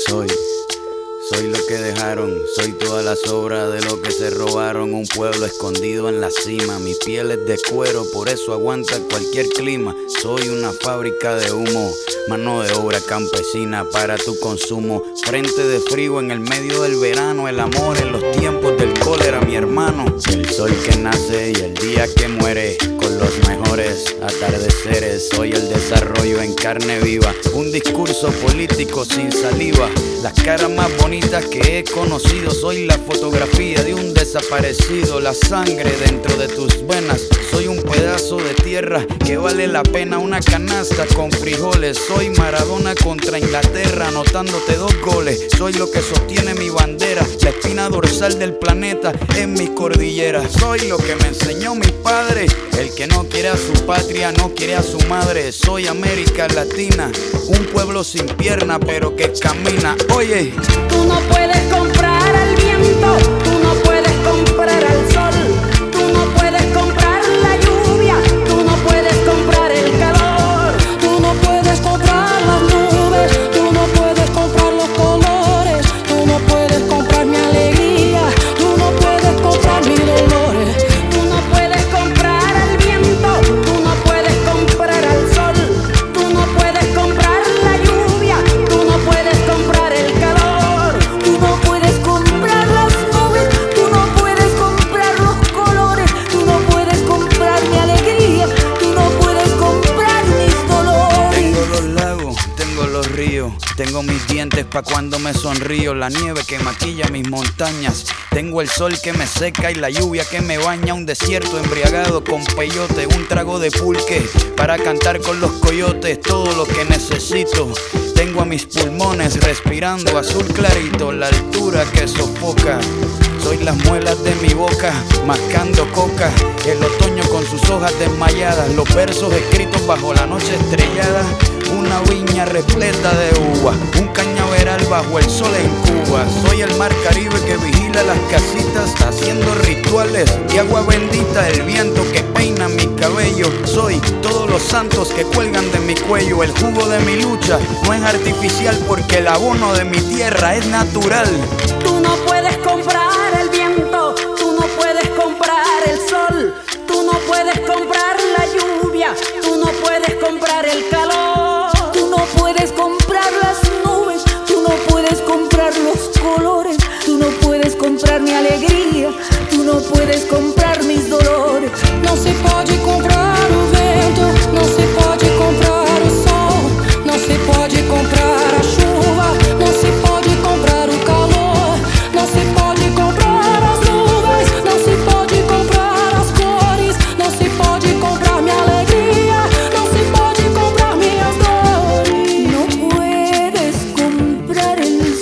Soy lo que dejaron, soy toda la sobra de lo que se robaron. Un pueblo escondido en la cima, mi piel es de cuero, por eso aguanta cualquier clima. Soy una fábrica de humo, mano de obra campesina para tu consumo. Frente de frío en el medio del verano, el amor en los tiempos del cólera, mi hermano. El sol que nace y el día que muere, con los mejores atardeceres. Soy el desarrollo en carne viva, un discurso político sin saliva. Las caras más bonitas que he conocido, soy la fotografía de un desaparecido. La sangre dentro de tus venas, soy un pedazo de tierra que vale la pena una canasta con frijoles. Soy Maradona contra Inglaterra, anotándote 2 goles. Soy lo que sostiene mi bandera, la espina dorsal del planeta en mi cordillera. Soy lo que me enseñó mi padre, el que no quiere a su patria, no quiere a su madre. Soy América Latina, un pueblo sin pierna pero que camina. Oye, tú no puedes comprar al viento, tú no puedes comprar al sol, tú no puedes comprar la lluvia, tú no puedes comprar el calor, tú no puedes comprar las nubes, tú no puedes comprar los colores, tú no puedes comprar mi alegría, tú no puedes comprar mis dolores. tú no puedes comprar al viento, tú no puedes comprar al sol, tú no puedes comprar la lluvia, tú no puedes comprar el calor, Tú no puedes comprar las nubes, tú no puedes comprar los colores, tú no puedes comprar mi alegría, tú no puedes comprar mis dolores. tengo los lagos, tengo los ríos, tengo mis dientes pa' cuando me sonrío, la nieve que maquilla mis montañas, tengo el sol que me seca y la lluvia que me baña, un desierto embriagado con peyote, un trago de pulque para cantar con los coyotes, todo lo que necesito. Tengo a mis pulmones respirando azul clarito, la altura que sofoca. Soy las muelas de mi boca, mascando coca. El otoño con sus hojas desmayadas, los versos escritos bajo la noche estrellada. Una viña repleta de uva, un cañaveral bajo el sol en Cuba. Soy el mar Caribe que vigila las casitas, haciendo rituales de agua bendita. El viento que peina mi cabello, soy todos los santos que cuelgan de mi cuello. El jugo de mi lucha no es artificial, porque el abono de mi tierra es natural. tú no puedes comprar el viento, tú no puedes comprar el sol, tú no puedes comprar la lluvia, tú no puedes comprar el calor, Tú no puedes comprar las nubes, tú no puedes comprar los colores, tú no puedes comprar mi alegria, tú no puedes comprar mis dolores. Não se pode comprar o vento, não se pode comprar o sol, não se pode comprar a chuva, não se pode comprar o calor, não se pode comprar as nuvens, não se pode comprar as cores, não se pode comprar minha alegria, não se pode comprar minhas dores. No puedes comprar el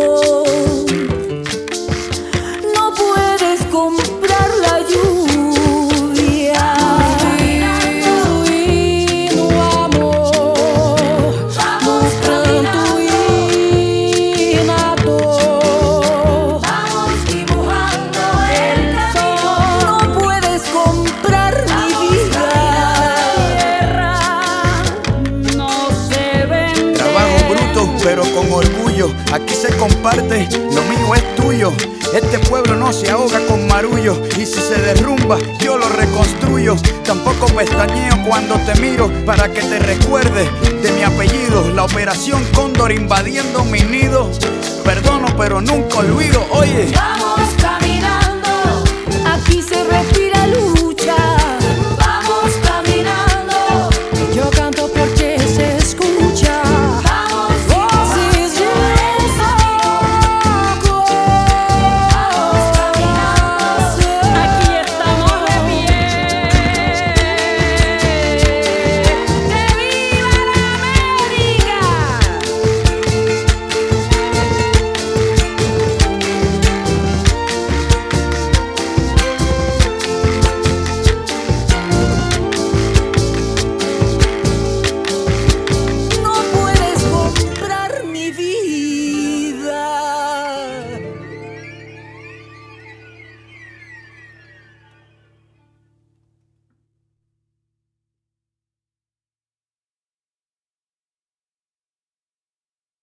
sol, no puedes comprar la lluvia. Y no amor, no pranto y na dor. vamos dibujando el No camino. puedes comprar mi vida. Tierra no se vende. Trabajo bruto pero con orgullo, aquí se comparte, lo mío es tuyo. Este pueblo no se ahoga con marullo, y si se derrumba yo lo reconstruyo. Tampoco pestañeo cuando te miro para que te recuerdes de mi apellido. La operación Cóndor invadiendo mi nido, perdono pero nunca olvido. Oye, Vamos caminando.